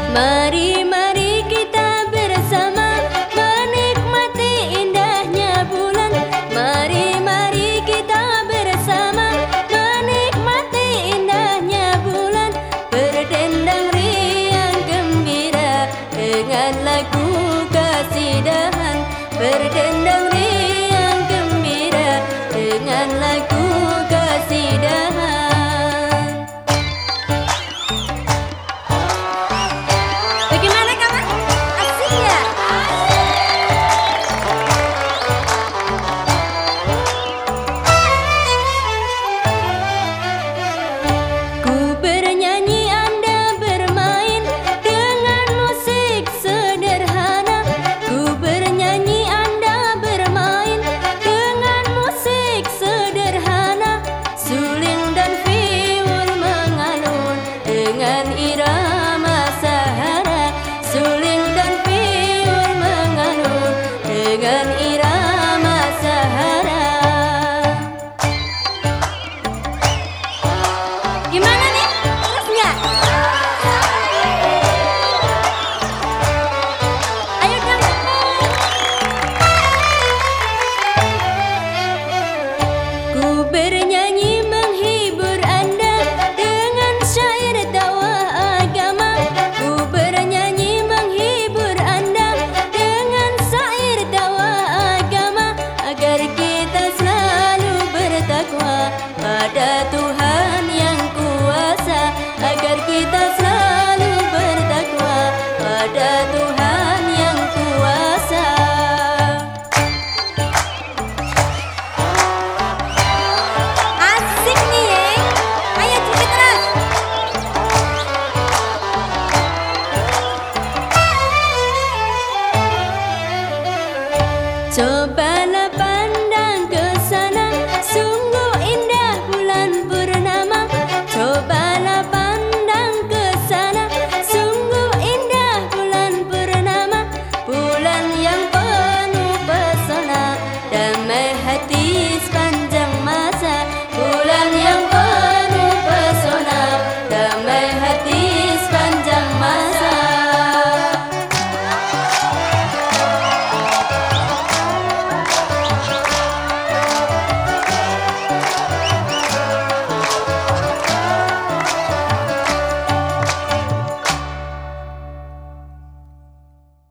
Mari, mari kita bersama menikmati indahnya bulan. Mari, mari kita bersama menikmati indahnya bulan. Berdendang riang gembira dengan lagu kasidahan. Berdendang riang gembira dengan lagu kasidahan. Bagaimana kawan? Asik ya? Ku bernyanyi, Anda bermain dengan musik sederhana. Ku bernyanyi, Anda bermain dengan musik sederhana. Suling dan viol mengalun dengan irama